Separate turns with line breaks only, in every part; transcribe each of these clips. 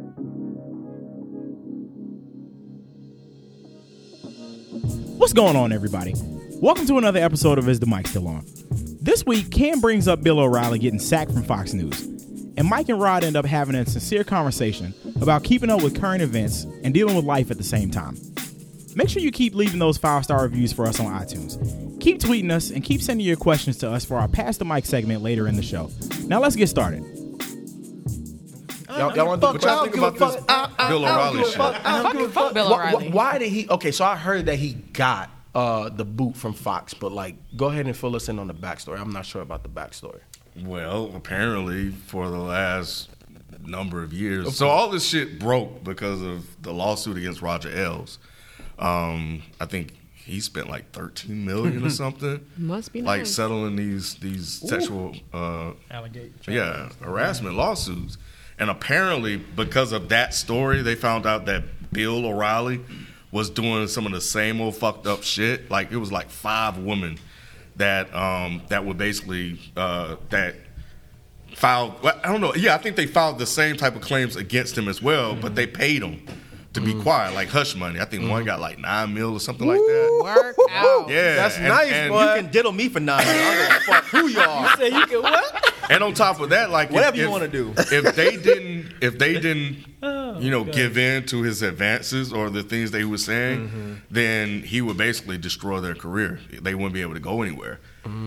What's going on, everybody? Welcome to another episode of Is the Mic Still On? This week, Cam brings up Bill O'Reilly getting sacked from Fox News, and Mike and Rod end up having a sincere conversation about keeping up with current events and dealing with life at the same time. Make sure you keep leaving those 5-star reviews for us on iTunes. Keep tweeting us and keep sending your questions to us for our Pass the Mic segment later in the show. Now let's get started.
Y'all want to think about this Bill O'Reilly shit?
Fuck Bill O'Reilly.
Why did he? Okay, so I heard that he got the boot from Fox, but like, go ahead and fill us in on the backstory. I'm not sure about the backstory.
Well, apparently for the last number of years. So all this shit broke because of the lawsuit against Roger Ailes. I think he spent like $13 million or something.
Must be
like
nice.
settling these sexual harassment lawsuits. And apparently, because of that story, they found out that Bill O'Reilly was doing some of the same old fucked up shit. Like, it was like 5 women that were basically that filed. Well, I don't know. Yeah, I think they filed the same type of claims against him as well, but they paid him to be quiet, like hush money. I think one got like $9 million or something like that.
Work out.
Yeah,
That's nice,
and
boy.
You can diddle me for $9 million. I don't give a fuck who you are.
Say you can what?
And on top of that, like
Whatever you wanna do.
If they didn't, give in to his advances or the things they were saying, then he would basically destroy their career. They wouldn't be able to go anywhere.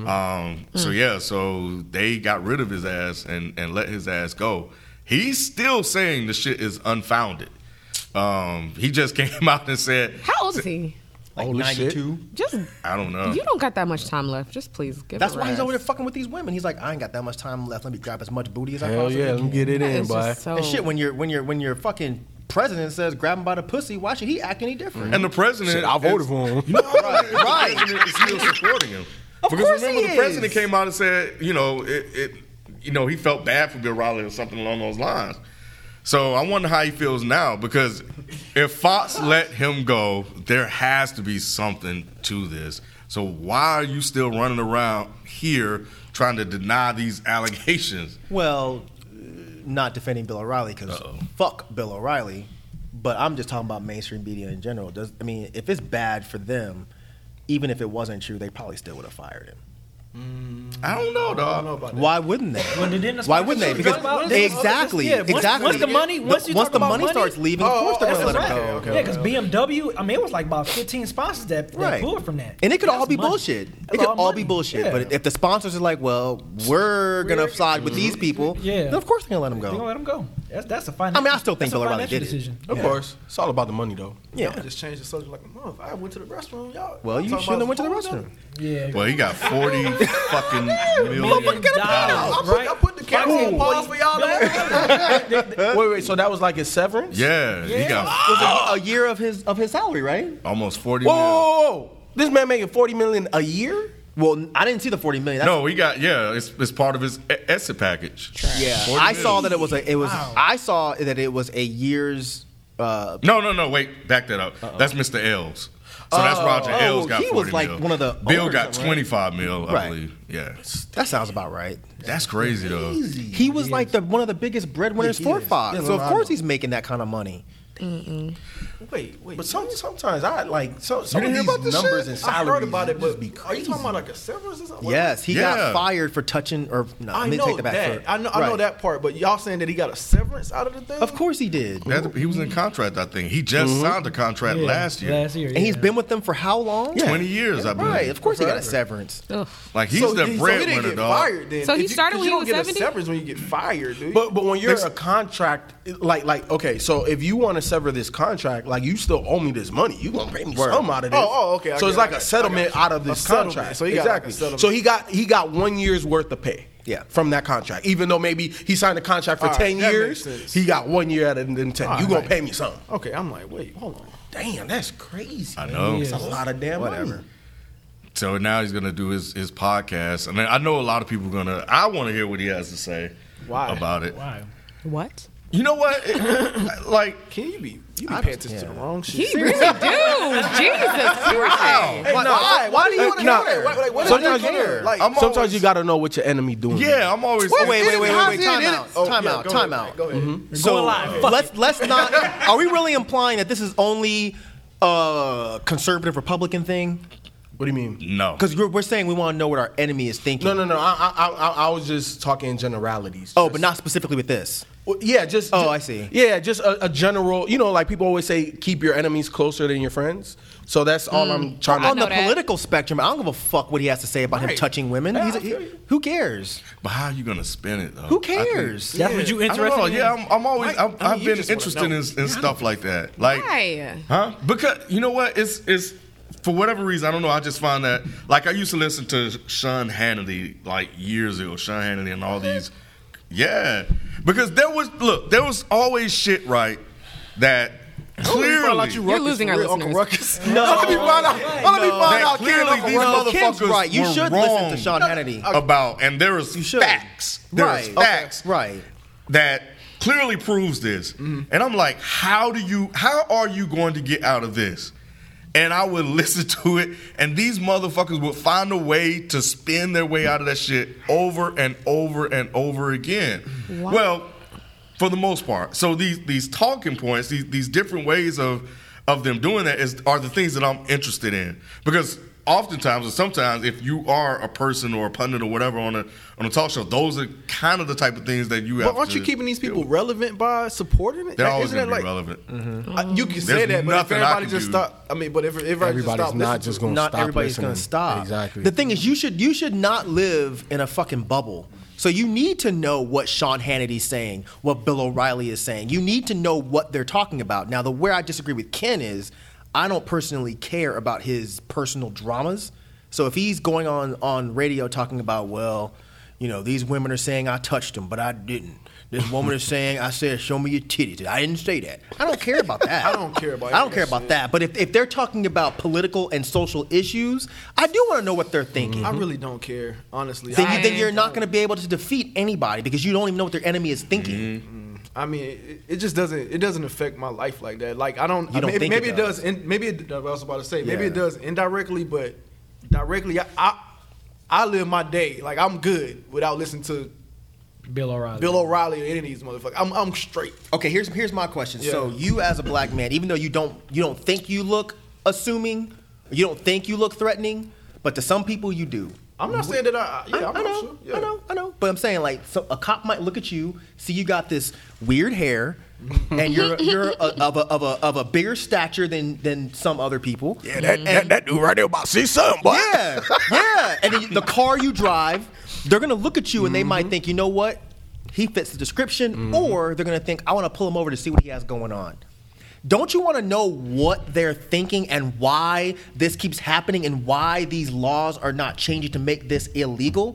So they got rid of his ass and let his ass go. He's still saying the shit is unfounded. He just came out and said,
How old is he?
Like
Holy
92.
Just
I don't know.
you don't got that much time left. Just please give
That's
a
why he's
rest.
over there fucking with these women. He's like, I ain't got that much time left. Let me grab as much booty as I
Hell
possibly
yeah, let
can.
me get it
That
in,
is
boy.
just so
And shit, when your fucking president says grab him by the pussy, why should he act any different?
And the president,
Shit, I voted for him.
right. The president is still supporting him. Because
course
remember,
he
the president
is.
came out and said, he felt bad for Bill O'Reilly or something along those lines. So I wonder how he feels now, because if Fox let him go, there has to be something to this. So why are you still running around here trying to deny these allegations?
Well, not defending Bill O'Reilly because fuck Bill O'Reilly, but I'm just talking about mainstream media in general. If it's bad for them, even if it wasn't true, they probably still would have fired him.
I don't know, dog.
Why wouldn't they?
When they didn't
Why wouldn't they? Because exactly.
Once the money, once the
money starts leaving, of course they're going to let him go.
Yeah, because BMW, it was like about 15 sponsors that pulled from that.
And it could all
That's
be
money.
bullshit. It
That's
could
all
all be
money.
bullshit.
Yeah.
But if the sponsors are like, well, we're going to side with these people, then of course they're going to let them
They're gonna
go.
let him go. That's a financial.
I still think
that's a
Bill O'Reilly
financial
did it.
decision.
Of course, it's all about the money, though.
Yeah.
Y'all just changed the subject like a month. I went to the restroom, y'all.
Well, you
talking
shouldn't have went
about
to the
food,
restroom.
Yeah.
Well, he got 40 fucking million.
I put the camera on pause for y'all.
Wait, so that was like his severance?
Yeah, he got
Was it a year of his salary, right?
almost 40
Whoa,
million.
whoa, whoa. This man making $40 million a year?
Well, I didn't see the $40 million.
No, he got it's part of his exit package.
Yeah,
40
I saw
million.
that I saw that it was a year's.
No, wait, back that up. That's Mr. Ailes. So that's Roger Ailes got
he
40
was like
mil.
one of the
Bill
owners
got
of it, right?
25 mil, I
Right.
believe. Yeah,
That sounds about right.
that's crazy though.
He was like one of the biggest breadwinners
Yeah,
for
he is.
Fox,
Yeah,
so
no,
of
I
course
know.
he's making that kind of money.
Wait.
But sometimes I like some
didn't
of
hear
these
about this
numbers
shit?
and
I
salaries
heard about it,
just
but
be
are
crazy.
you talking about like a severance or something?
Yes, he
Yeah.
got fired for touching. Or no,
I
let me
know
take that back.
that. I know
Right.
that part, but y'all saying that he got a severance out of the thing?
Of course he did.
He was in contract, I think. He just signed a contract last year.
And he's been with them for how long?
20 years, I believe.
Right. Of course he got a severance.
Like he's
So
the
he didn't
breadwinner,
get
dog.
fired then.
So he
If you-
started
'cause
when
you
he
don't
was
get
70?
a severance when you get fired, dude.
But when you're a contract, like okay, so if you want to sever this contract, like you still owe me this money. You gonna pay me some out of this.
Oh, okay, I
So it's
get
like
it,
a settlement out of
A
this
settlement.
contract.
So he got like a
exactly.
settlement.
So he got 1 year's worth of pay.
Yeah.
From that contract, even though maybe he signed a contract for
All right,
10
that
years,
makes sense.
he got 1 year out of the 10.
All
You
right,
gonna
right.
pay me something?
Okay, I'm like, wait, hold on.
Damn, that's crazy.
I know.
That's a lot of damn money.
Whatever.
So now he's gonna do his podcast, and I know a lot of people are gonna. I want to hear what he has to say
Why?
about it.
Wow.
What?
You know what? Like,
Can you be You be paying attention to the wrong shit.
He really do. Jesus Christ.
Why do you want to know that? What
Sometimes
do you care?
Like,
I'm
sometimes
always-
you got to know what your enemy doing.
Yeah, I'm always.
Wait. Time out.
Go ahead.
So let's not. Are we really implying that this is only a conservative Republican thing?
What do you mean?
No.
Because we're saying we want to know what our enemy is thinking.
No. I was just talking in generalities.
Oh, but not specifically with this.
Well, yeah, just.
Oh, I see.
Yeah, just a general. You know, like people always say, keep your enemies closer than your friends. So that's all I'm trying
On
to.
the political spectrum, I don't give a fuck what he has to say about him touching women.
Yeah, I feel you.
Who cares?
But how are you gonna spin it though?
Who cares?
That's what you
I don't
interested
know.
in?
Yeah, I'm always.
I mean,
I've
you
been
just wanna
interested
know.
in stuff like that. Like,
Why?
huh? Because you know what? It's for whatever reason, I don't know. I just find that, like, I used to listen to Sean Hannity like years ago. Sean Hannity and all these, yeah. Because there was always shit, right? That clearly,
You're losing our
Uncle
listeners.
Ruckus.
No.
Let me find out.
clearly these
Kim's
motherfuckers
right. You
were
should
wrong
listen to Sean Hannity.
about, and there is
should.
facts. There's
Right.
facts
Right.
that clearly proves this. And I'm like, how are you going to get out of this? And I would listen to it, and these motherfuckers would find a way to spin their way out of that shit over and over and over again.
What?
Well, for the most part. So these talking points, these different ways of them doing that are the things that I'm interested in. Because oftentimes or sometimes if you are a person or a pundit or whatever on a talk show, those are kind of the type of things that you have
But aren't
to
you keeping these people
deal with.
relevant by supporting it?
They're always
Isn't
going to
that
be relevant.
You can say
There's
that, but if
nothing I
everybody
can
just
do.
stop, I mean, but if everybody just
Everybody's
stop
not
listening
just
to
going to
Not
stop
everybody's going to
listening.
stop.
Exactly.
The thing is, you should not live in a fucking bubble. So you need to know what Sean Hannity's saying, what Bill O'Reilly is saying. You need to know what they're talking about. Now, where I disagree with Ken is, I don't personally care about his personal dramas. So if he's going on radio talking about, well, you know, these women are saying I touched them, but I didn't. This woman is saying I said, show me your titties. I didn't say that. I don't care about that.
I don't care about
I don't
any
care
of that
about
shit.
that. But if they're talking about political and social issues, I do want to know what they're thinking.
I really don't care, honestly.
Then you're not going to be able to defeat anybody because you don't even know what their enemy is thinking.
I mean, it just doesn't affect my life like that. Like I don't.
You don't think
maybe
it
it does. Maybe it, I was about to say. Maybe
Yeah.
it does indirectly, but directly, I live my day like I'm good without listening to
Bill O'Reilly.
Bill O'Reilly or any of these motherfuckers. I'm straight.
Okay, here's my question.
Yeah.
So you as a black man, even though you don't think you look assuming, you don't think you look threatening, but to some people you do.
I'm not saying that I'm
I know,
sure. Yeah.
I know. But I'm saying, like, so a cop might look at you, see you got this weird hair, and you're of a bigger stature than some other people.
Yeah, that dude right there about to see something, boy.
Yeah. And then the car you drive, they're gonna look at you and they might think, you know what, he fits the description, or they're gonna think, I want to pull him over to see what he has going on. Don't you want to know what they're thinking and why this keeps happening and why these laws are not changing to make this illegal?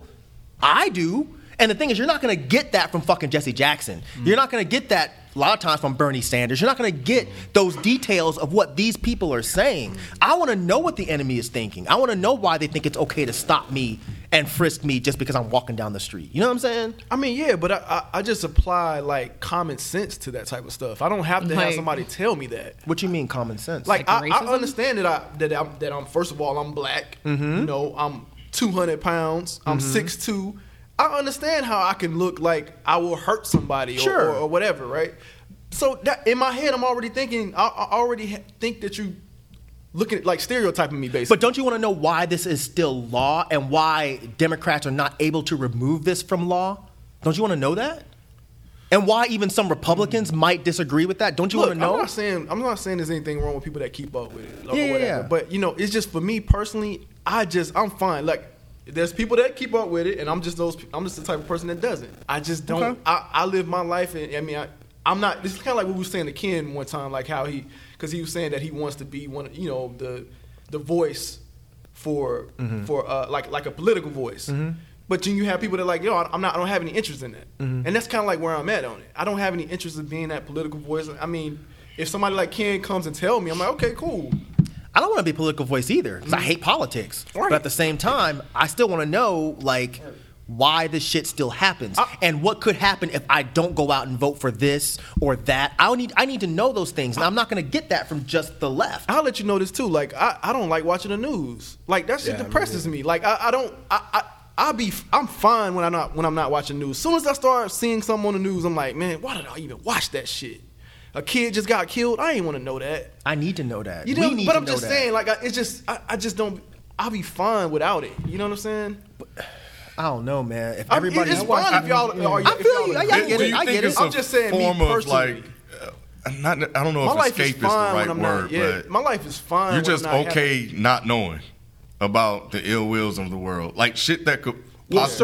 I do. And the thing is, you're not going to get that from fucking Jesse Jackson. You're not going to get that a lot of times from Bernie Sanders. You're not going to get those details of what these people are saying. I want to know what the enemy is thinking. I want to know why they think it's okay to stop me and frisk me just because I'm walking down the street. You know what I'm saying?
I mean, yeah, but I just apply like common sense to that type of stuff. I don't have to have
Like-
somebody tell me that.
What you mean common sense?
Like
Like
I
racism?
understand that I'm first of all I'm black. You know, I'm 200 pounds. I'm 6'2". I understand how I can look like I will hurt somebody
Sure.
or whatever, right? So that in my head, I'm already thinking. I already think that you looking at like stereotyping me, basically.
But don't you want to know why this is still law and why Democrats are not able to remove this from law? Don't you want to know that? And why even some Republicans might disagree with that? Don't you
Look,
want to know?
I'm not saying there's anything wrong with people that keep up with it or
Yeah,
whatever.
yeah.
But you know, it's just for me personally. I'm fine. Like there's people that keep up with it, and I'm just the type of person that doesn't. I just don't.
Okay.
I live my life, and I mean, I'm not. This is kind of like what we were saying to Ken one time, like how because he was saying that he wants to be one, you know, the voice for like a political voice. But then you have people that are like, yo, I don't have any interest in that, and that's kind of like where I'm at on it. I don't have any interest in being that political voice. I mean, if somebody like Ken comes and tell me, I'm like, okay, cool.
I don't want to be a political voice either because I hate politics.
Right.
But at the same time, I still want to know, like, why this shit still happens and what could happen if I don't go out and vote for this or that. I need to know those things, and I'm not going to get that from just the left.
I'll let you know this too. Like I don't like watching the news. Like that shit depresses me. Like I'm fine when I'm not watching news. As soon as I start seeing something on the news, I'm like, man, why did I even watch that shit? A kid just got killed. I ain't want to know that.
I need to know that.
But I'm just saying, like, I just don't. I'll be fine without it. You know what I'm saying?
I don't know, man. If everybody,
it's fine if y'all.
I feel you. I get it. I get it.
I'm just saying,
form
me
of
personally.
I don't know if escape is the right word, but
my life is fine.
You're just okay not knowing about the ill wills of the world, like shit that could.
If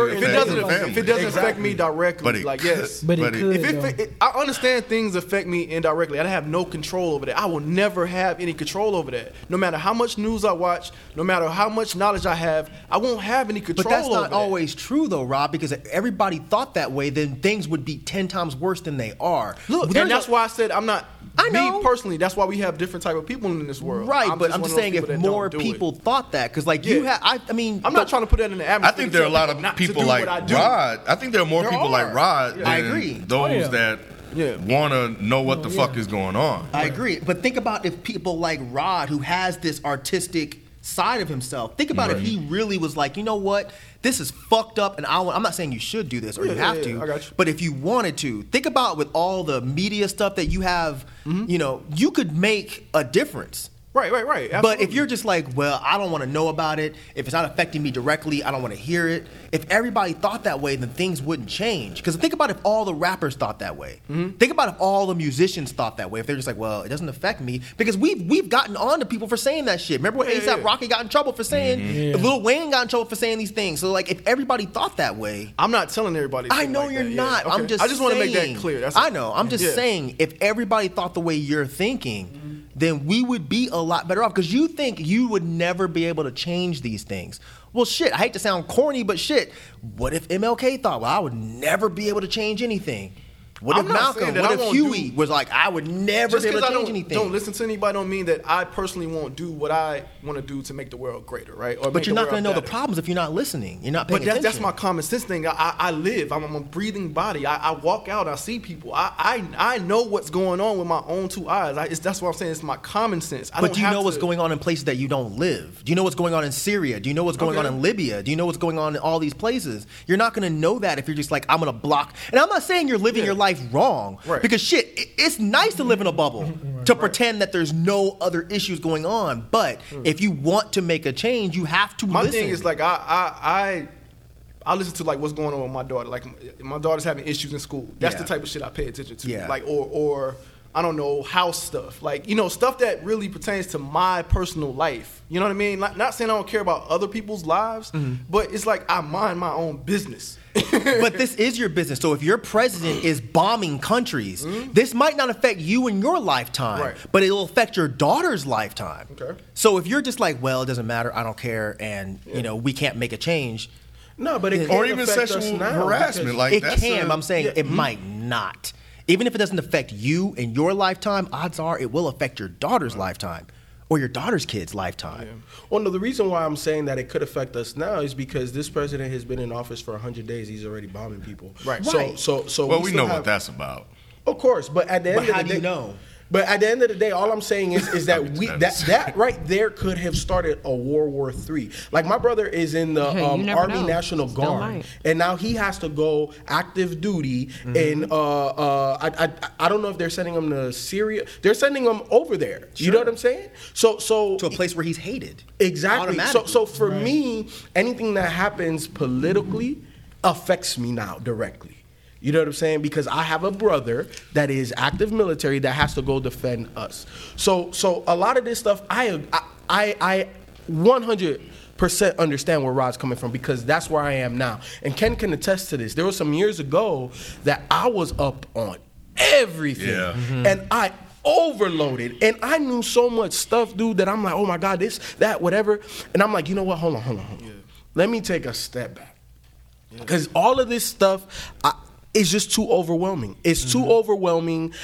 it doesn't affect me directly, yes.
But it could.
I understand things affect me indirectly. I have no control over that. I will never have any control over that. No matter how much news I watch, no matter how much knowledge I have, I won't have any control over that.
But that's not always true, though, Rob, because if everybody thought that way, then things would be 10 times worse than they are.
Look, and that's why I said I'm not.
I know.
Me personally, that's why we have different type of people in this world.
Right, but I'm just saying if more people thought that, because you have,
I'm not trying to put that in the atmosphere.
I think there are a lot of people like Rod. I think there are more people like Rod than
I agree.
those that want to know what the fuck is going on.
I agree, but think about if people like Rod, who has this artistic side of himself, think about if he really was like, you know what, this is fucked up, and I'm not saying you should do this or you have to,
I got you.
but if you wanted to, think about with all the media stuff that you have, you could make a difference.
Right. Absolutely.
But if you're just like, well, I don't want to know about it. If it's not affecting me directly, I don't want to hear it. If everybody thought that way, then things wouldn't change. Because think about if all the rappers thought that way. Think about if all the musicians thought that way. If they're just like, well, it doesn't affect me. Because we've gotten on to people for saying that shit. Remember when A$AP Rocky got in trouble for saying, Lil Wayne got in trouble for saying these things. So like, if everybody thought that way.
I'm not telling everybody.
I know you're not.
Okay.
I
just want to make that clear.
I know. I'm just saying, if everybody thought the way you're thinking, then we would be a lot better off. Because you think you would never be able to change these things. Well, shit, I hate to sound corny, but shit, what if MLK thought, well, I would never be able to change anything? What if Malcolm, what if Huey was like, I would never be able to change anything?
Don't listen to anybody don't mean that I personally won't do what I want to do to make the world greater, right?
But you're not going to know the problems if you're not listening. You're not paying attention.
But that's my common sense thing. I live. I'm a breathing body. I walk out. I see people. I know what's going on with my own two eyes. That's what I'm saying. It's my common sense.
But do you know what's going on in places that you don't live? Do you know what's going on in Syria? Do you know what's going on in Libya? Do you know what's going on in all these places? You're not going to know that if you're just like, I'm going to block. And I'm not saying you're living your life wrong.
Right.
Because shit, it's nice to live in a bubble to pretend that there's no other issues going on. But if you want to make a change, you have to listen.
My thing is like I listen to like what's going on with my daughter. Like my daughter's having issues in school. That's the type of shit I pay attention to.
Yeah.
Like or I don't know, house stuff. Like, stuff that really pertains to my personal life. You know what I mean? Not saying I don't care about other people's lives, but it's like I mind my own business.
But this is your business. So if your president is bombing countries, this might not affect you in your lifetime, but it'll affect your daughter's lifetime. Okay. So if you're just like, well, it doesn't matter, I don't care, and we can't make a change.
No, but it
or even sexual harassment. Like
it can. I'm saying it might not. Even if it doesn't affect you in your lifetime, odds are it will affect your daughter's lifetime or your daughter's kid's lifetime.
Yeah. Well, no, the reason why I'm saying that it could affect us now is because this president has been in office for 100 days. He's already bombing people.
Right.
So
well, we know what that's about.
Of course, but at the end of the day,
how do you know?
But at the end of the day, all I'm saying is that that right there could have started a World War III. Like my brother is in the Army National Guard, and now he has to go active duty. And I don't know if they're sending him to Syria. They're sending him over there. Sure. You know what I'm saying? So to
a place where he's hated.
Exactly. So for me, anything that happens politically affects me now directly. You know what I'm saying? Because I have a brother that is active military that has to go defend us. So a lot of this stuff, I 100% understand where Rod's coming from because that's where I am now. And Ken can attest to this. There was some years ago that I was up on everything. Yeah. And I overloaded. And I knew so much stuff, dude, that I'm like, oh my God, this, that, whatever. And I'm like, you know what? Hold on. Yeah. Let me take a step back. Because all of this stuff... it's just too overwhelming. It's too overwhelming.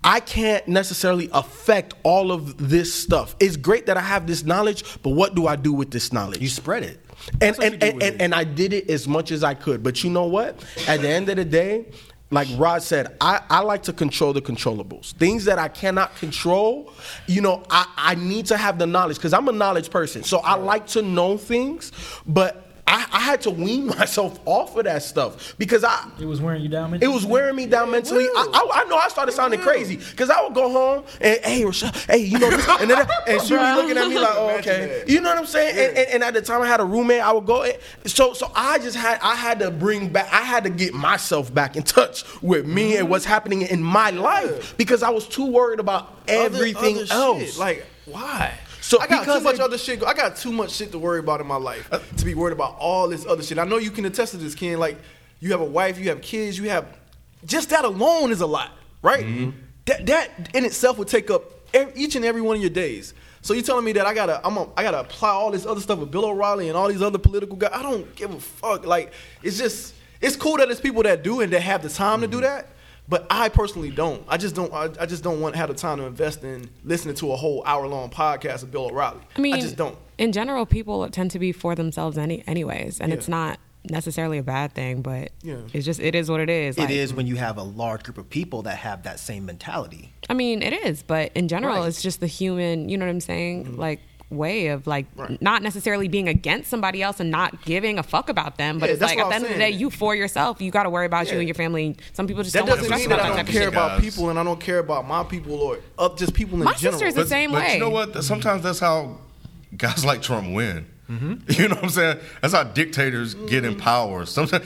I can't necessarily affect all of this stuff. It's great that I have this knowledge, but what do I do with this knowledge?
You spread it.
And I did it as much as I could. But you know what? At the end of the day, like Rod said, I like to control the controllables. Things that I cannot control, I need to have the knowledge because I'm a knowledge person. So I like to know things, but I had to wean myself off of that stuff because
it was wearing you down mentally.
It was wearing me down mentally. I know I started sounding crazy because I would go home and hey Rashad, hey, you know this, and she would be looking at me like, oh, okay, you know what I'm saying? Yeah. And at the time I had a roommate, I would go. So I had to get myself back in touch with me and what's happening in my life because I was too worried about everything else.
Shit. Like, why?
So
I got too much other shit. I got too much shit to worry about in my life to be worried about all this other shit. I know you can attest to this, Ken. Like, you have a wife, you have kids, you have just that alone is a lot, right? Mm-hmm. That in itself would take up each and every one of your days. So you telling me that I gotta apply all this other stuff with Bill O'Reilly and all these other political guys? I don't give a fuck. Like, it's cool that there's people that do and that have the time to do that. But I personally don't. I just don't want to have the time to invest in listening to a whole hour-long podcast of Bill O'Reilly.
I mean,
I just don't.
In general, people tend to be for themselves anyways, and it's not necessarily a bad thing, but it is what it is.
It is when you have a large group of people that have that same mentality.
I mean, it is, but in general, it's just the human, you know what I'm saying? Mm-hmm. Like, way of not necessarily being against somebody else and not giving a fuck about them, but it's like at the end of the day, you for yourself, you got to worry about you and your family. Some people just don't want to stress about that.
I don't care about people, and I don't care about my people or just people in general.
My sister's the same way.
But you know what? Sometimes that's how guys like Trump win. Mm-hmm. You know what I'm saying? That's how dictators get in power. Sometimes,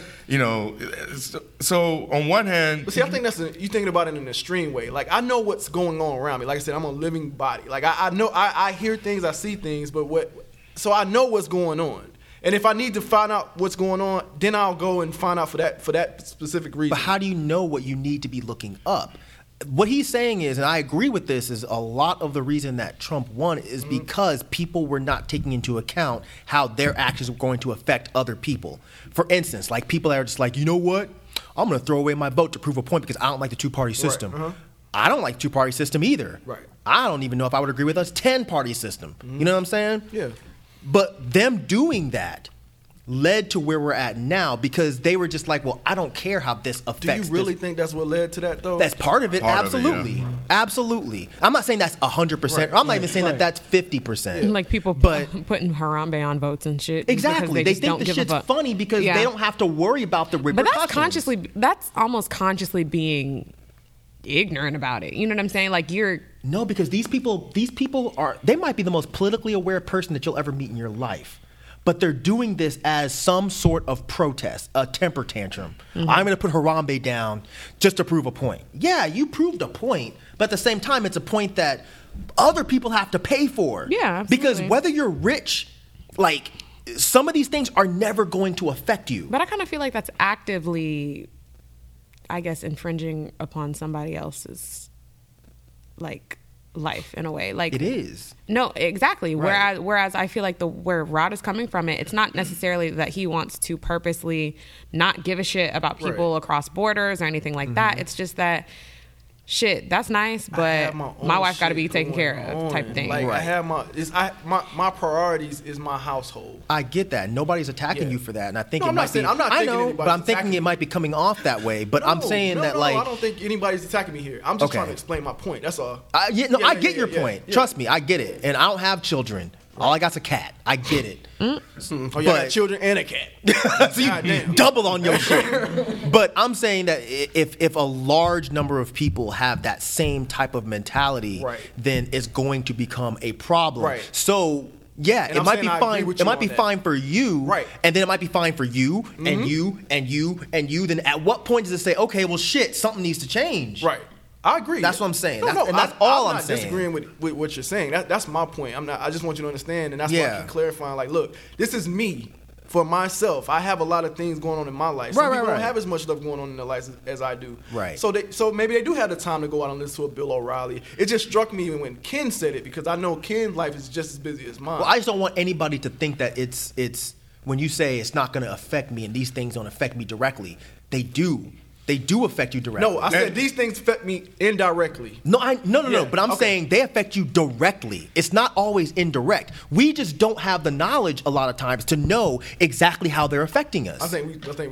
so on one hand...
But see, I think you thinking about it in an extreme way. Like, I know what's going on around me. Like I said, I'm a living body. Like, I know, I hear things, I see things, so I know what's going on. And if I need to find out what's going on, then I'll go and find out for that specific reason.
But how do you know what you need to be looking up? What he's saying is, and I agree with this, is a lot of the reason that Trump won is because people were not taking into account how their actions were going to affect other people. For instance, like people that are just like, you know what? I'm going to throw away my vote to prove a point because I don't like the two-party system. Right. Uh-huh. I don't like the two-party system either.
Right.
I don't even know if I would agree with us 10-party system. Mm-hmm. You know what I'm saying?
Yeah.
But them doing that led to where we're at now because they were just like, well, I don't care how this affects.
Do you really think that's what led to that, though?
That's part of it. Absolutely. Absolutely. I'm not saying that's 100%. Right. I'm not even saying that that's 50%.
Like people putting Harambe on votes and shit.
Exactly. They think the shit's funny because they don't have to worry about the repercussions.
But that's almost consciously being ignorant about it. You know what I'm saying? Like
No, because these people they might be the most politically aware person that you'll ever meet in your life. But they're doing this as some sort of protest, a temper tantrum. Mm-hmm. I'm going to put Harambe down just to prove a point. Yeah, you proved a point, but at the same time, it's a point that other people have to pay for.
Yeah, absolutely.
Because whether you're rich, like, some of these things are never going to affect you.
But I kind of feel like that's actively, I guess, infringing upon somebody else's, like, life in a way. Like,
it is.
No, exactly. Right. Whereas I feel like where Rod is coming from it's not necessarily that he wants to purposely not give a shit about people across borders or anything like that. It's just that shit, that's nice, but my wife got to be taken care of type of thing.
Like, I have my priorities is my household.
I get that. Nobody's attacking you for that, and I think
I'm not thinking anybody's
but I'm thinking it might be coming off that way. But I'm saying that
I don't think anybody's attacking me here. I'm just trying to explain my point. That's all.
I get your point. Yeah. Trust me, I get it. And I don't have children. All I got's a cat. I get it.
Oh, you got children and a cat.
So you double on your shit. But I'm saying that if a large number of people have that same type of mentality, then it's going to become a problem.
Right.
So it might be fine. It might be fine for you, and then it might be fine for you and you and you and you. Then at what point does it say, okay, well, shit, something needs to change?
Right. I agree.
That's what I'm saying.
That's
all I'm saying.
I'm not disagreeing with what you're saying. That's my point. I just want you to understand, and that's why I keep clarifying. Like, look, this is me for myself. I have a lot of things going on in my life. Some people don't have as much stuff going on in their life as I do.
Right.
So maybe they do have the time to go out and listen to a Bill O'Reilly. It just struck me when Ken said it because I know Ken's life is just as busy as mine.
Well, I just don't want anybody to think that it's when you say it's not going to affect me and these things don't affect me directly. They do. They do affect you directly.
No, I said these things affect me indirectly.
No. But I'm saying they affect you directly. It's not always indirect. We just don't have the knowledge a lot of times to know exactly how they're affecting us.
I think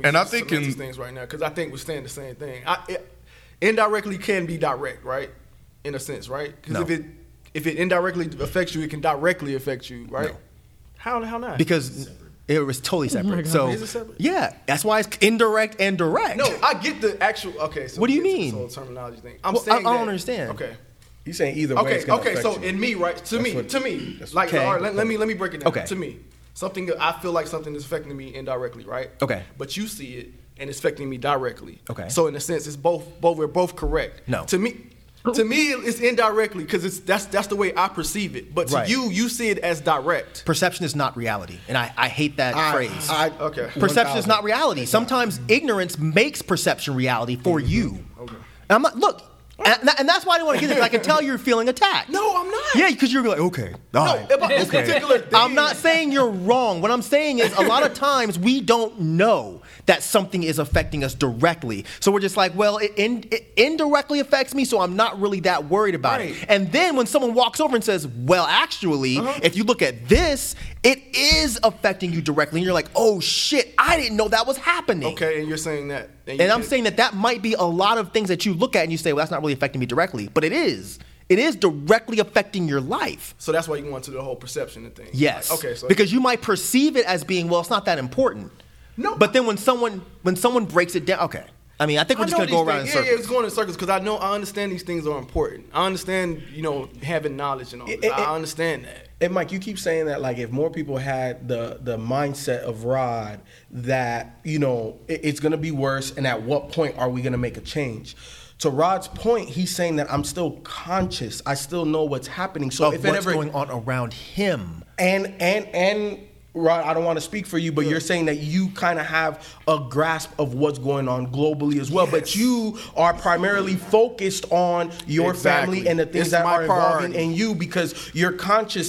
we these things right now because I think we're saying the same thing. Indirectly can be direct, right? In a sense, right? Because if it indirectly affects you, it can directly affect you, right? No. How not?
Because it was totally separate.
So is it separate?
Yeah, that's why it's indirect and direct.
No, I get the actual. Okay, so
what do you mean?
The terminology thing. I'm saying
I don't understand.
Okay,
he's saying either way.
Okay. So in me, right? To me, like, all right, let me break it down.
Okay.
To me, something I feel like something is affecting me indirectly, right?
Okay.
But you see it and it's affecting me directly.
Okay.
So in a sense, it's both. We're both correct.
No.
To me, it's indirectly because that's the way I perceive it. But to you see it as direct.
Perception is not reality, and I hate that phrase.
Okay.
Perception is not reality. Sometimes ignorance makes perception reality for you. Okay. And I'm not, look, and that's why I didn't want to get this. I can tell you're feeling attacked.
No, I'm not.
Yeah, because you're like, okay.
About this particular thing.
I'm not saying you're wrong. What I'm saying is a lot of times we don't know that something is affecting us directly. So we're just like, well, it indirectly affects me, so I'm not really that worried about it. And then when someone walks over and says, well, actually, if you look at this, it is affecting you directly. And you're like, oh, shit, I didn't know that was happening.
Okay, and you're saying that.
And I'm saying that might be a lot of things that you look at and you say, well, that's not really affecting me directly. But it is. It is directly affecting your life.
So that's why you went to the whole perception thing.
Yes.
Okay. So
because you might perceive it as being, well, it's not that important.
No.
But then when someone breaks it down, okay. I mean, I think we're just going to go around in circles.
Yeah, it's going in circles because I understand these things are important. I understand, having knowledge and all this. I understand that.
And Mike, you keep saying that like if more people had the mindset of Rod that, it's going to be worse and at what point are we going to make a change? To Rod's point, he's saying that I'm still conscious. I still know what's happening. So if
what's going on around him.
And Rod, I don't want to speak for you, but you're saying that you kind of have a grasp of what's going on globally as well. Yes. But you are primarily focused on your family and the things that are involving in you because you're conscious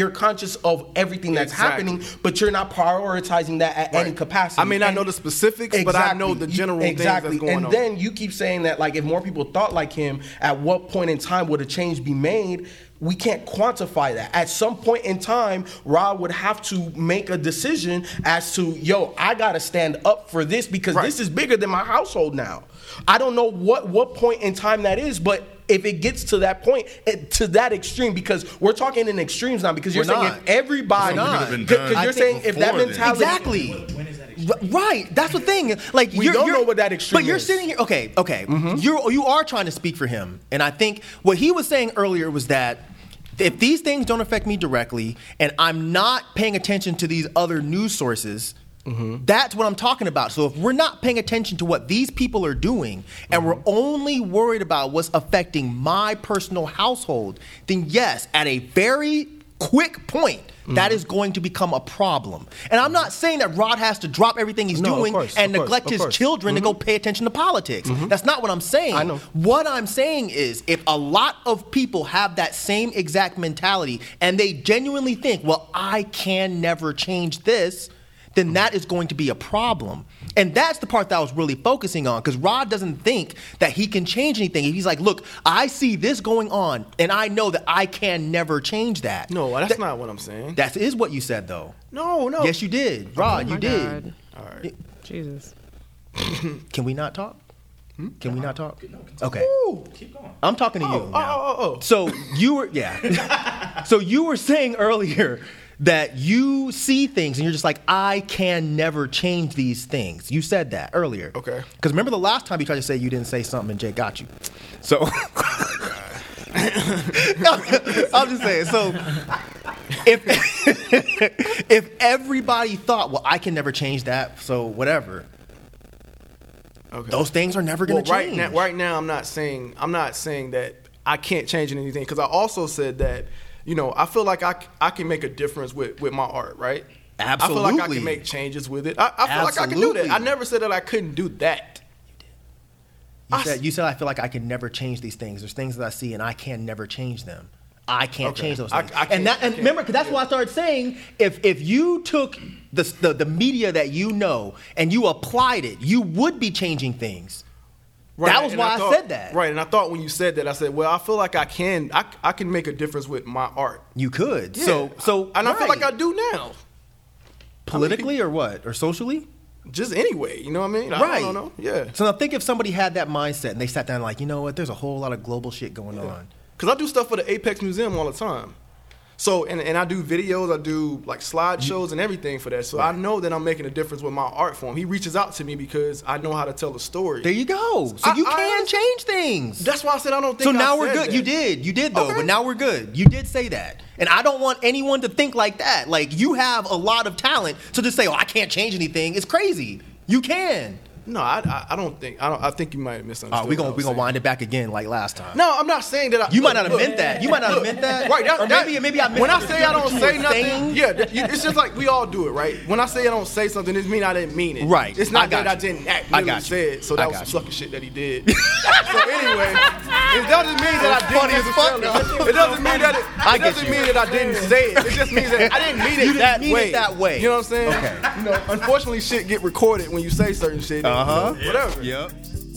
of everything that's happening, but you're not prioritizing that at any capacity.
I may not know the specifics, but I know the general things that's going on.
And then you keep saying that like if more people thought like him, at what point in time would a change be made? We can't quantify that. At some point in time, Rod would have to make a decision as to, I got to stand up for this because this is bigger than my household now. I don't know what point in time that is, but if it gets to that point, to that extreme, because we're talking in extremes now, because you're saying if everybody, because you're saying if that mentality.
Exactly. When is that extreme? Right. That's the thing. Like
we don't know what that extreme is.
But you're sitting here, okay. Mm-hmm. You are trying to speak for him. And I think what he was saying earlier was that if these things don't affect me directly and I'm not paying attention to these other news sources, that's what I'm talking about. So if we're not paying attention to what these people are doing and we're only worried about what's affecting my personal household, then yes, at a very quick point, that is going to become a problem. And I'm not saying that Rod has to drop everything he's doing and neglect his children to go pay attention to politics. That's not what I'm saying.
I know.
What I'm saying is if a lot of people have that same exact mentality and they genuinely think, well, I can never change this, then that is going to be a problem. And that's the part that I was really focusing on, because Rod doesn't think that he can change anything. He's like, look, I see this going on, and I know that I can never change that.
No, that's not what I'm saying.
That is what you said, though.
No.
Yes, you did. Rod, you did.
God.
All right.
Jesus.
Can we not talk? Can we not talk? Okay.
Ooh, keep going.
I'm talking to you now.
Oh.
So you were, So you were saying earlier that you see things and you're just like, I can never change these things. You said that earlier.
Okay.
Because remember the last time you tried to say you didn't say something and Jay got you. So I'm just saying. So if everybody thought, well, I can never change that, so whatever. Okay. Those things are never going to change.
Right now, I'm not saying that I can't change anything, because I also said that, I feel like I can make a difference with my art, right?
Absolutely.
I feel like I can make changes with it. I feel like I can do that. I never said that I couldn't do that.
You said I feel like I can never change these things. There's things that I see and I can never change them. I can't change those things. And remember, because that's what I started saying. If you took the media that you know and you applied it, you would be changing things.
Right,
that was why I said that.
Right, and I thought when you said that, I said, well, I feel like I can make a difference with my art.
You could.
Yeah.
So
and I feel like I do now.
Politically or what? Or socially?
Just anyway, you know what I mean?
Right.
I don't know. Yeah.
So now think if somebody had that mindset and they sat down like, you know what, there's a whole lot of global shit going on.
Because I do stuff for the Apex Museum all the time. So, and I do videos, I do like slideshows and everything for that. So I know that I'm making a difference with my art form. He reaches out to me because I know how to tell a story.
There you go. So you can change things.
That's why I said I don't think
so now we're good.
That.
You did though, okay. But now we're good. You did say that. And I don't want anyone to think like that. Like, you have a lot of talent, so just say, oh, I can't change anything. It's crazy. You can.
No, I don't think. I think you might have misunderstood.
We gonna wind it back again like last time.
No, I'm not saying that.
You might not have meant that. You might not have meant that.
Right.
Maybe I meant.
When I say I don't say nothing, it's just like we all do it, right? When I say I don't say something, it means I didn't mean it.
Right.
It's not that I didn't say it. So that was some sucker shit that he did. So anyway, it doesn't mean that I didn't. It doesn't mean that it doesn't mean that I didn't say it. It just means that I didn't mean it that way. You know what I'm saying?
Okay.
You know, unfortunately, shit get recorded when you say certain shit. Whatever.
Yep.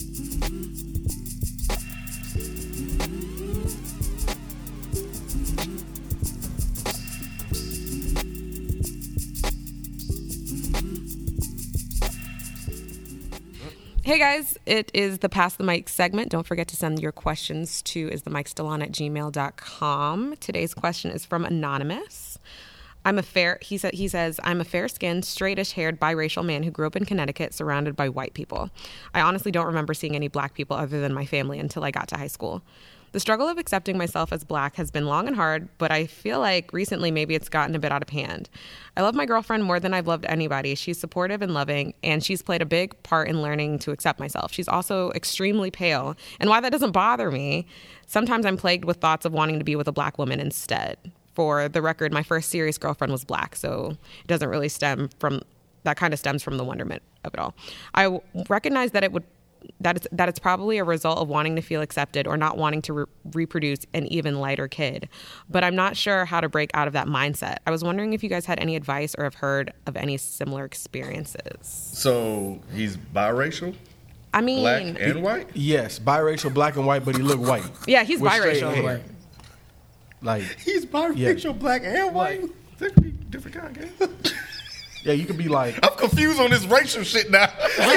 Hey guys, it is the Pass the Mic segment. Don't forget to send your questions to isthemicstillon@gmail.com. Today's question is from Anonymous. He says, I'm a fair-skinned, straightish-haired, biracial man who grew up in Connecticut surrounded by white people. I honestly don't remember seeing any black people other than my family until I got to high school. The struggle of accepting myself as black has been long and hard, but I feel like recently maybe it's gotten a bit out of hand. I love my girlfriend more than I've loved anybody. She's supportive and loving, and she's played a big part in learning to accept myself. She's also extremely pale, and while that doesn't bother me, sometimes I'm plagued with thoughts of wanting to be with a black woman instead. For the record, my first serious girlfriend was black, so it doesn't really stem from that. Kind of stems from the wonderment of it all. I recognize that it's probably a result of wanting to feel accepted or not wanting to reproduce an even lighter kid, but I'm not sure how to break out of that mindset. I was wondering if you guys had any advice or have heard of any similar experiences.
So he's biracial?
I mean,
black and white?
Yes, biracial, black and white, but he look white.
Yeah, he's biracial.
Like,
he's biracial, black and white.
That could be different kind of game.
Yeah, you could be like,
I'm confused on this racial shit now.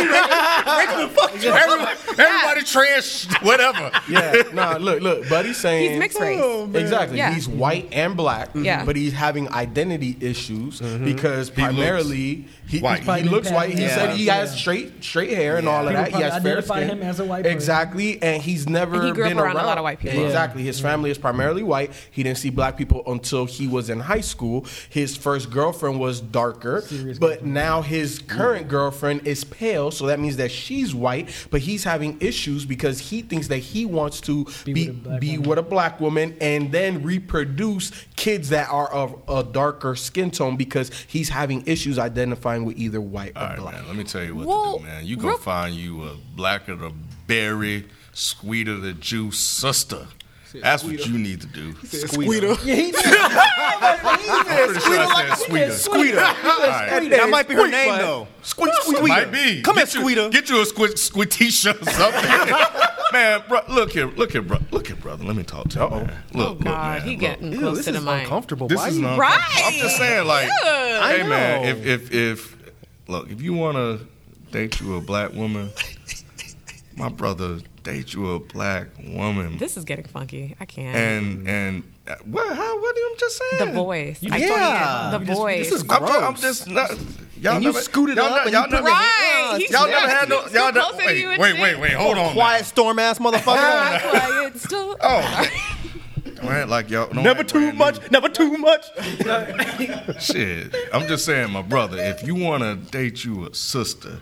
Everybody trans, whatever.
Yeah, look, Buddy's saying
he's mixed race.
Exactly.
Yeah.
He's white and black, but he's having identity issues because primarily he looks white. He said he has straight hair and all of that. He has fair skin.
Him as a white person.
Exactly, and he's never
he grew
been
up around a lot of white people.
Exactly. His family is primarily white. He didn't see black people until he was in high school. His first girlfriend was darker. But now his current girlfriend is pale, so that means that she's white, but he's having issues because he thinks that he wants to be with a black woman and then reproduce kids that are of a darker skin tone because he's having issues identifying with either white or black.
Man, let me tell you what to do, man. You go find you a blacker the berry, sweeter the juice sister. That's what you need to do.
Squeeter.
Yeah, he did.
I'm pretty sure I said Squeeter.
Squeeter.
Right.
That might be her name, though.
Squeeter. Might be.
Come here, Squeeter.
Get you a Squeetisha or something. Man, bro, look here, brother. Let me talk to you, man. Look,
God,
man,
he getting close to the mic.
Uncomfortable.
This is uncomfortable.
Right.
I'm just saying, like, hey,
know.
man, if you want to date you a black woman, my brother, date you a black woman.
This is getting funky. I can't.
And what am I just saying?
The voice.
Yeah.
The voice.
This is gross.
I'm just not. Y'all
and you
never,
scooted
y'all
up
never,
and you
y'all
put
Right.
never, y'all never had no. Y'all never, wait. Hold on.
Quiet storm ass motherfucker.
Quiet storm.
Oh. Don't act like y'all.
Never too much. Never too much.
Shit. I'm just saying, my brother. If you want to date you a sister,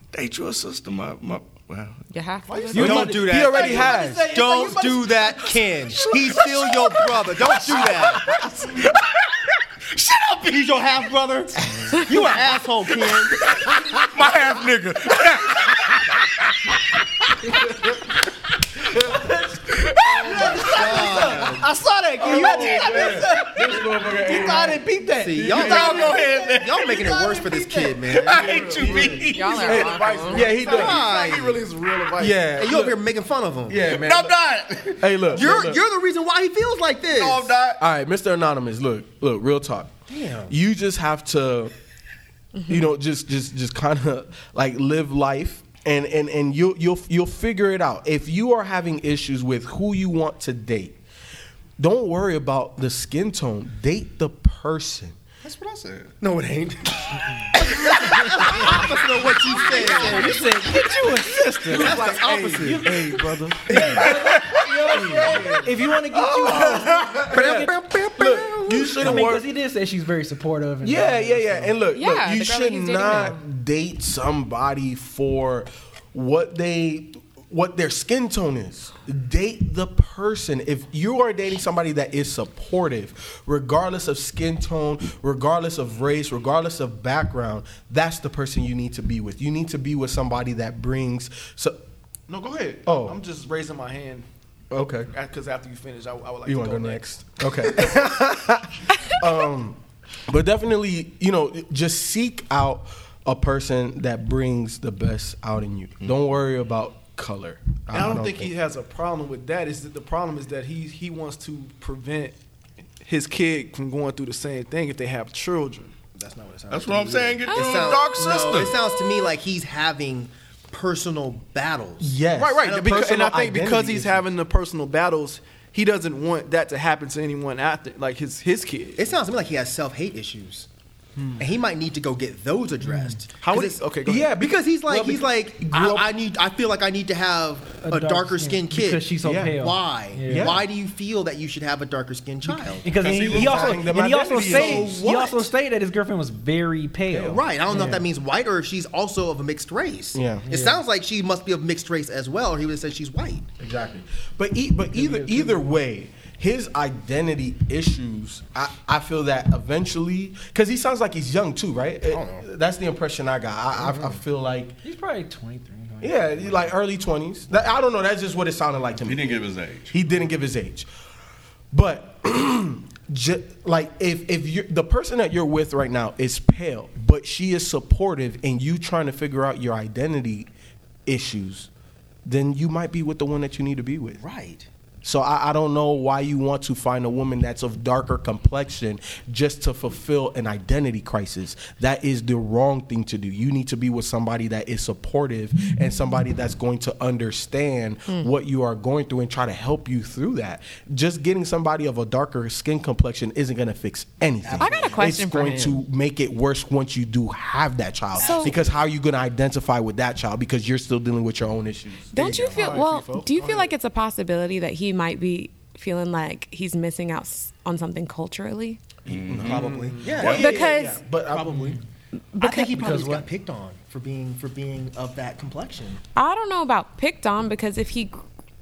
my. Well,
You have to.
You don't do that.
He already has.
Don't do that, Ken. He's still your brother. Don't do that.
shut up.
He's your half brother. You an asshole, Ken.
My half nigga.
I
saw that. I didn't peep that. See, y'all go ahead. Y'all making it worse for this kid, man.
I hate you, B.
Y'all are awful.
Yeah, he does.
He really is real advice.
Yeah,
And you over here making fun of him.
yeah, man.
No, I'm not.
Hey, look.
You're
look.
the reason why he feels like this.
No, I'm not.
All right, Mr. Anonymous. Look. Real talk.
Damn.
You just have to, just kind of like live life, and you'll figure it out. If you are having issues with who you want to date, don't worry about the skin tone. Date the person.
That's what I said.
No, it ain't. Opposite of what you said.
You said, get you a sister.
That's the opposite.
Hey, brother.
If you want to get you
You shouldn't worry.
because he did say she's very supportive. And
Yeah. And look,
Yeah,
you
the girl
should
that he's dating
not date somebody for what their skin tone is. Date the person. If you are dating somebody that is supportive, regardless of skin tone, regardless of race, regardless of background, that's the person you need to be with. You need to be with somebody that brings.
No, go ahead.
Oh.
I'm just raising my hand
Okay.
because after you finish, I would like
You
to
want
go
to go
next.
next? Okay. But definitely, just seek out a person that brings the best out in you. Don't worry about color.
And I don't think he has a problem with that. Is that the problem is that he wants to prevent his kid from going through the same thing if they have children.
That's not what it sounds
That's
to
what I'm
me
saying. Get
either.
you a
sounds-
dark
No,
sister.
it sounds to me like he's having personal battles.
Yes.
Right.
And a
And I
personal
think because
identity
he's
issue.
having the personal battles, he doesn't want that to happen to anyone after, like his kid.
It sounds to me like he has self-hate issues. And he might need to go get those addressed.
How
'Cause
would
it's-
okay? Go ahead.
Yeah,
Because he's like,
grew up-
I feel like I need to have a darker skinned kid.
because she's so pale.
Why?
Yeah.
Why do you feel that you should have a darker skinned child?
Because
Because
he,
he
he
was
also
having them
and he also
identity
stated
issues.
he also stated that his girlfriend was very pale.
Right. I don't know if
Yeah.
that means white or if she's also of a mixed race.
Yeah.
It sounds like she must be of mixed race as well, or he would have said she's white.
Exactly. But either way, his identity issues, I feel that eventually, because he sounds like he's young too, right? That's the impression I got. I feel like,
He's probably 23.
yeah, like early 20s. I don't know. That's just what it sounded like to me.
He didn't give his age.
He didn't give his age. But like if you're the person that you're with right now is pale, but she is supportive and you trying to figure out your identity issues, then you might be with the one that you need to be with.
Right.
So I don't know why you want to find a woman that's of darker complexion just to fulfill an identity crisis. That is the wrong thing to do. You need to be with somebody that is supportive and somebody that's going to understand what you are going through and try to help you through that. Just getting somebody of a darker skin complexion isn't going to fix anything.
I got a question
It's
for
going
him.
to make it worse once you do have that child. Because how are you going to identify with that child? Because you're still dealing with your own issues.
Don't you feel do you feel like it's a possibility that he might be feeling like he's missing out on something culturally?
Probably. Yeah.
Well,
Because
But
Probably. I think he probably
because
got picked on for being of that complexion.
I don't know about picked on because if he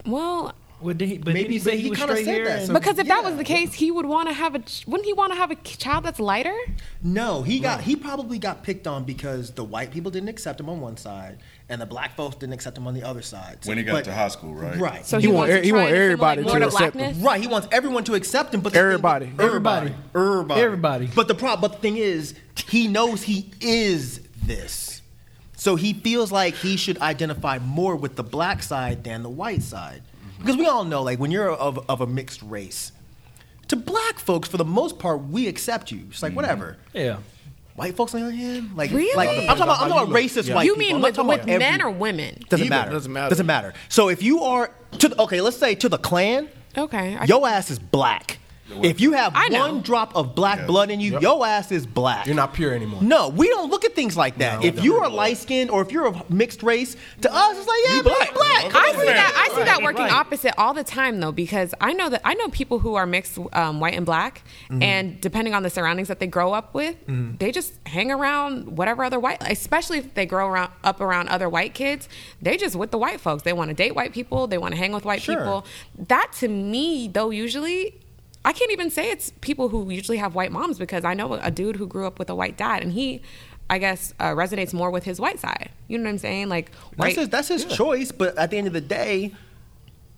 But
Maybe
he said he was
kinda
straight
said
hair.
that,
and-
so-
because if that was
Yeah.
the case, he would want to have wouldn't he want to have a child that's lighter?
No, he probably got picked on because the white people didn't accept him on one side and the black folks didn't accept him on the other side.
When he got to high school, right?
Right.
So
He want
wants to
he
try
want
and
everybody
assimilate
to
more
accept
blackness?
Right, he wants everyone to accept him, but
Everybody.
everybody.
Everybody.
But the thing is, he knows he is this, so he feels like he should identify more with the black side than the white side, because we all know, like when you're of a mixed race, to black folks for the most part we accept you. It's like whatever.
Yeah.
White folks on the other hand, like
Really?
like I'm talking about racist white
You
people.
mean
I'm not
with
talking about
men
every-
or women?
Doesn't
Either,
matter.
doesn't matter.
So if you are let's say to the Klan,
Okay.
your ass is black. If you have
I know.
one drop of black blood in you, your ass is black.
you're not pure anymore.
No, we don't look at things like that. If you are light skinned or if you're of mixed race, to us it's like, yeah, black.
I see that working opposite all the time though, because I know people who are mixed white and black, and depending on the surroundings that they grow up with, they just hang around whatever other white, especially if they grow up around other white kids, they just with the white folks. They want to date white people, they want to hang with white people. That to me though, usually I can't even say it's people who usually have white moms, because I know a dude who grew up with a white dad and he, I guess, resonates more with his white side. You know what I'm saying? Like,
That's his choice, but at the end of the day,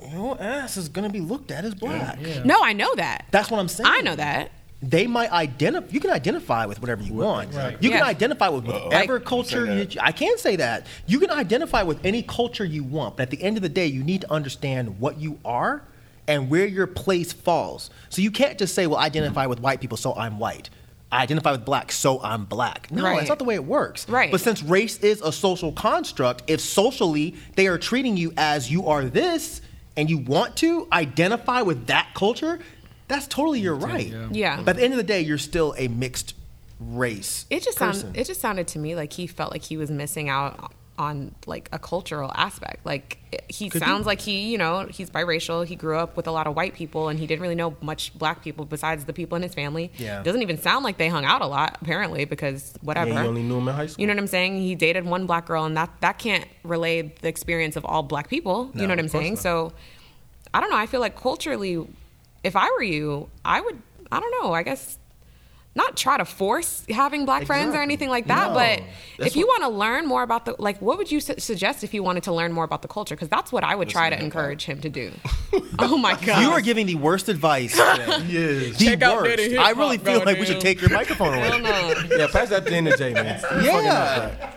your ass is going to be looked at as black.
Yeah. No, I know that.
That's what I'm saying.
I know that.
They might identify. You can identify with whatever you want. Right. You can identify with whatever culture. I can't say that. You can identify with any culture you want, but at the end of the day, you need to understand what you are and where your place falls. So you can't just say, well, I identify with white people, so I'm white. I identify with black, so I'm black. No, that's not the way it works.
Right.
But since race is a social construct, if socially they are treating you as you are this, and you want to identify with that culture, that's totally your right.
Yeah.
But at the end of the day, you're still a mixed race.
It just sounded to me like he felt like he was missing out on like a cultural aspect. Like he sounds like he's biracial. He grew up with a lot of white people and he didn't really know much black people besides the people in his family.
Yeah.
Doesn't even sound like they hung out a lot apparently because whatever.
Yeah, he only knew him in high school.
You know what I'm saying? He dated one black girl and that can't relay the experience of all black people. You know what I'm saying? So I don't know. I feel like culturally, if I were you, I don't know, I guess not try to force having black friends or anything like that, but if you want to learn more about what would you suggest if you wanted to learn more about the culture? Because that's what I would try to encourage him to do. Oh my God.
You are giving the worst advice.
Yes.
The worst. I really feel like we should take your microphone away.
No.
Yeah, pass that to NJ, man.
Yeah.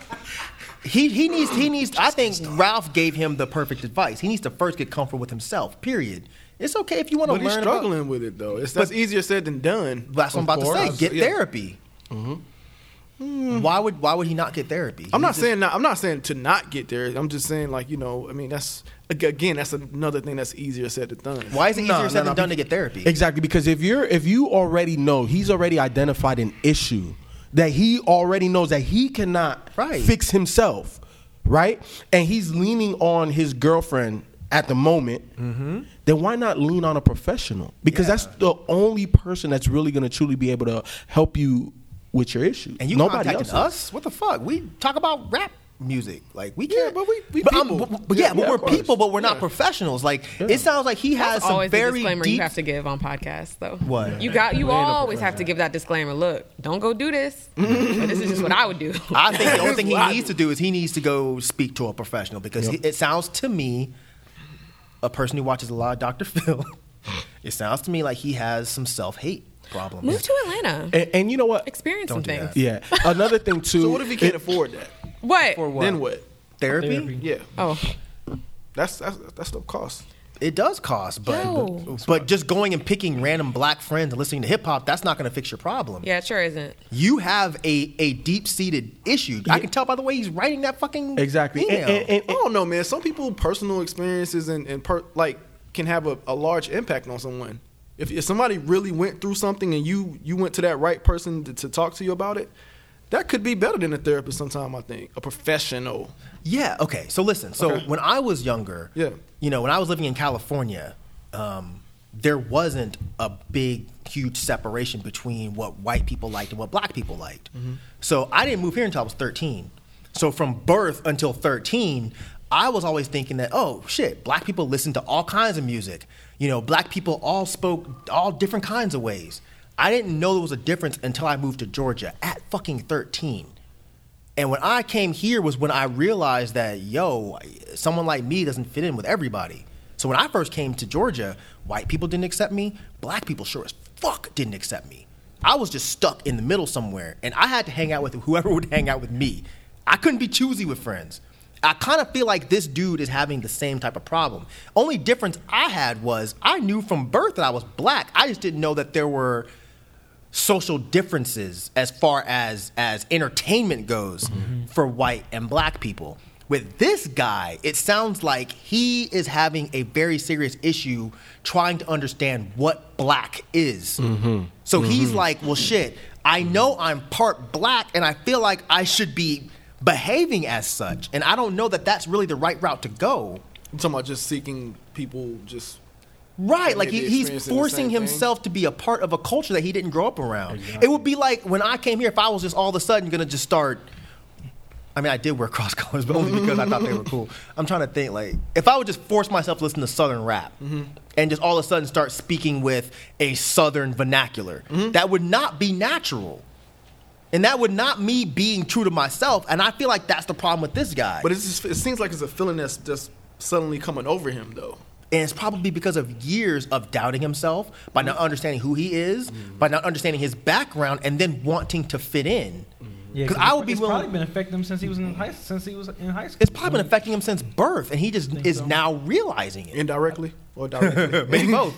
He needs, I think Ralph gave him the perfect advice. He needs to first get comfortable with himself, period. It's okay if you want to learn.
But he's struggling with it, though. That's easier said than done.
That's what I'm about to say. Get therapy. Mm-hmm. Why would he not get therapy?
I'm not saying to not get therapy. I'm just saying, that's another thing that's easier said than done.
Why is it easier said than done to get therapy?
Exactly, because if you already know, he's already identified an issue that he already knows that he cannot fix himself, right? And he's leaning on his girlfriend at the moment, then why not lean on a professional? Because that's the only person that's really going to truly be able to help you with your issue.
And you contacted us? What the fuck? We talk about rap music. Like we can't.
But we people.
But we're people, but we're not professionals. Like it sounds like he has some
always
very
the disclaimer
deep.
You have to give on podcasts, though.
What?
You always have to give that disclaimer. Look, don't go do this. This is just what I would do.
I think the only thing he needs to do is he needs to go speak to a professional because it sounds to me, a person who watches a lot of Dr. Phil, it sounds to me like he has some self-hate problems.
Move to Atlanta.
And you know what?
Experience some things.
Yeah. Another thing too.
So what if he can't afford that?
What?
For what? Then what?
Therapy?
Yeah.
Oh.
That's the cost.
It does cost, but just going and picking random black friends and listening to hip hop, that's not going to fix your problem.
Yeah, it sure isn't.
You have a deep-seated issue. I can tell by the way he's writing that fucking
exactly.
And I don't know, man. Some people personal experiences can have a large impact on someone. If somebody really went through something and you went to that right person to talk to you about it, that could be better than a therapist sometime, I think. A professional.
Yeah, okay. So listen. So when I was younger, when I was living in California, there wasn't a big, huge separation between what white people liked and what black people liked. Mm-hmm. So I didn't move here until I was 13. So from birth until 13, I was always thinking that, oh, shit, black people listen to all kinds of music. Black people all spoke all different kinds of ways. I didn't know there was a difference until I moved to Georgia at fucking 13. And when I came here was when I realized that, someone like me doesn't fit in with everybody. So when I first came to Georgia, white people didn't accept me. Black people sure as fuck didn't accept me. I was just stuck in the middle somewhere, and I had to hang out with whoever would hang out with me. I couldn't be choosy with friends. I kind of feel like this dude is having the same type of problem. Only difference I had was I knew from birth that I was black. I just didn't know that there were social differences as far as entertainment goes for white and black people. With this guy, it sounds like he is having a very serious issue trying to understand what black is. So he's like, well, shit, I know I'm part black and I feel like I should be behaving as such. And I don't know that that's really the right route to go.
I'm talking about just seeking people just...
Right, like he's forcing himself to be a part of a culture that he didn't grow up around. Exactly. It would be like when I came here, if I was just all of a sudden going to just start... I mean, I did wear cross colors, but only because I thought they were cool. I'm trying to think, like, if I would just force myself to listen to Southern rap and just all of a sudden start speaking with a Southern vernacular, that would not be natural. And that would not me being true to myself. And I feel like that's the problem with this guy.
But it seems like it's a feeling that's just suddenly coming over him, though.
And it's probably because of years of doubting himself, by not understanding who he is, by not understanding his background, and then wanting to fit in.
Because I would be willing. It's probably been affecting him since he was in high school.
It's probably been affecting him since birth, and he just is now realizing it.
Indirectly or directly?
Maybe both.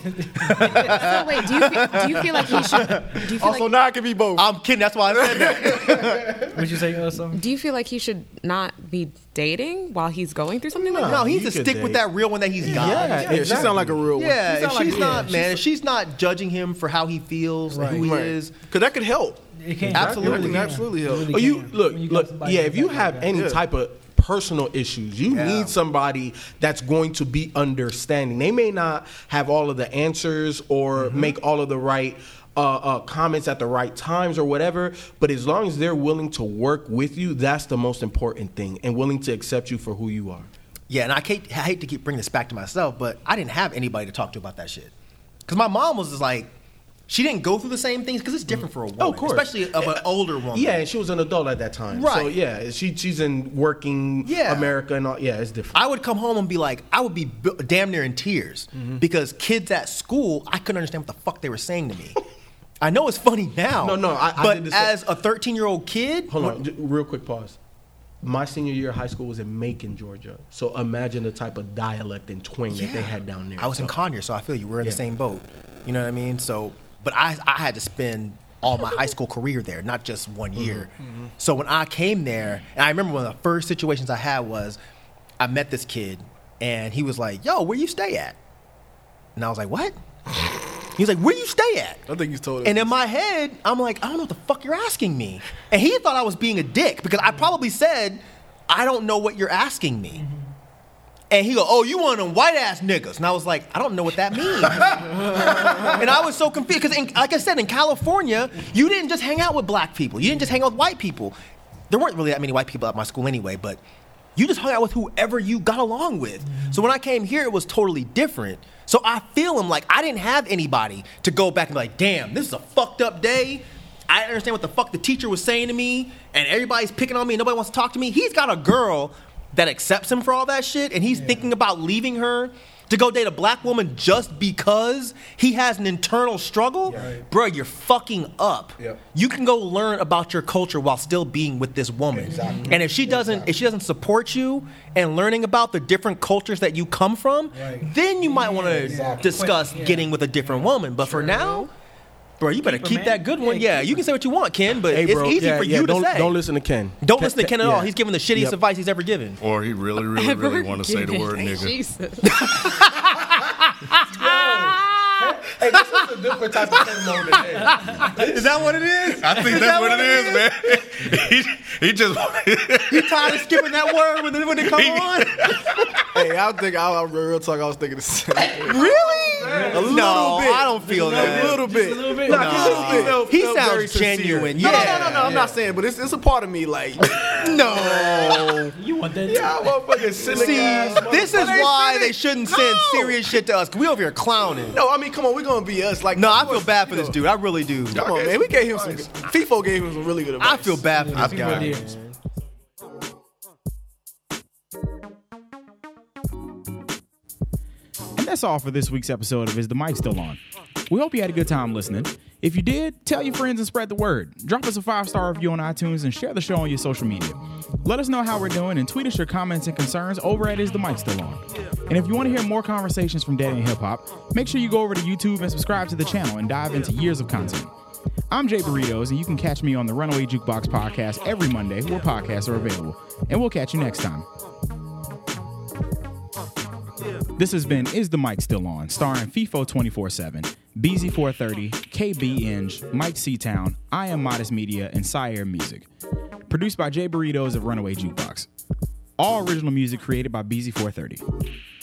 So wait, do you feel like he should?
Also, now it can be both.
I'm kidding. That's why I said that.
Would you say something?
Do you feel like he should not be dating while he's going through something like that?
No, he needs to stick with that real one that he's got.
Yeah, exactly. She sounds like a real one.
Yeah, if she's not judging him for how he feels and who he is,
because that could help.
It can
absolutely
help.
Really look. If you have any type of personal issues, you need somebody that's going to be understanding. They may not have all of the answers or make all of the right comments at the right times or whatever, but as long as they're willing to work with you, that's the most important thing, and willing to accept you for who you are.
Yeah, and I hate to keep bringing this back to myself, but I didn't have anybody to talk to about that shit. Because my mom was just like, she didn't go through the same things because it's different for a woman, especially of an older woman.
Yeah, and she was an adult at that time.
Right.
So, yeah, she's in working America and all. Yeah, it's different.
I would come home and be like, I would be damn near in tears because kids at school, I couldn't understand what the fuck they were saying to me. I know it's funny now. But as a 13-year-old kid...
Hold on, real quick pause. My senior year of high school was in Macon, Georgia. So imagine the type of dialect and twang that they had down there.
I was in Conyers, so I feel you. We're in the same boat. You know what I mean? So... But I had to spend all my high school career there, not just 1 year. So when I came there, and I remember one of the first situations I had was I met this kid, and he was like, yo, where you stay at? And I was like, what? He was like, where you stay at?
I think he's told us.
And in my head, I'm like, I don't know what the fuck you're asking me. And he thought I was being a dick because I probably said, I don't know what you're asking me. And he go, oh, you one of them white-ass niggas. And I was like, I don't know what that means. And I was so confused. Because, like I said, in California, you didn't just hang out with black people. You didn't just hang out with white people. There weren't really that many white people at my school anyway, but you just hung out with whoever you got along with. So when I came here, it was totally different. So I feel him like I didn't have anybody to go back and be like, damn, this is a fucked up day. I didn't understand what the fuck the teacher was saying to me, and everybody's picking on me and nobody wants to talk to me. He's got a girl that accepts him for all that shit, and he's thinking about leaving her to go date a black woman just because he has an internal struggle. Bro, you're fucking up. You can go learn about your culture while still being with this woman. And if she doesn't support you and learning about the different cultures that you come from, then you might want to discuss getting with a different woman. But for now, bro, you better keep that good one. Yeah, you can say what you want, Ken, but it's easy for you to say.
Don't listen to Ken.
Don't listen to Ken at all. He's giving the shittiest advice he's ever given.
Or he really, really, really want to say the word nigga.
Jesus.
Hey, this is a different type of Ken mode today.
Is that what it is?
I think that's what it is, man. He just...
He tired of skipping that word when it come on?
Hey, I real talk, I was thinking the same thing.
Really?
A little bit.
I don't feel that.
A little bit.
No. He sounds genuine.
No, I'm not saying, but it's a part of me like,
no.
You want that?
Yeah, motherfucking cynic.
See, this is why they shouldn't send serious shit to us, because we over here clowning.
No, I mean, come on, we're going to be us. Like,
no, I feel bad for this dude. I really do.
Come on, man. We gave him some, FIFO gave him some really good advice.
I feel bad for this guy.
And that's all for this week's episode of Is the Mic Still On? We hope you had a good time listening. If you did, tell your friends and spread the word. Drop us a 5-star review on iTunes and share the show on your social media. Let us know how we're doing and tweet us your comments and concerns over at Is the Mic Still On? And if you want to hear more conversations from Daddy and Hip Hop, make sure you go over to YouTube and subscribe to the channel and dive into years of content. I'm Jay Burritos, and you can catch me on the Runaway Jukebox podcast every Monday where podcasts are available. And we'll catch you next time. This has been Is the Mic Still On? Starring FIFO 24/7, BZ430, KB Inge, Mike Seatown, I Am Modest Media, and Sire Music. Produced by Jay Burritos of Runaway Jukebox. All original music created by BZ430.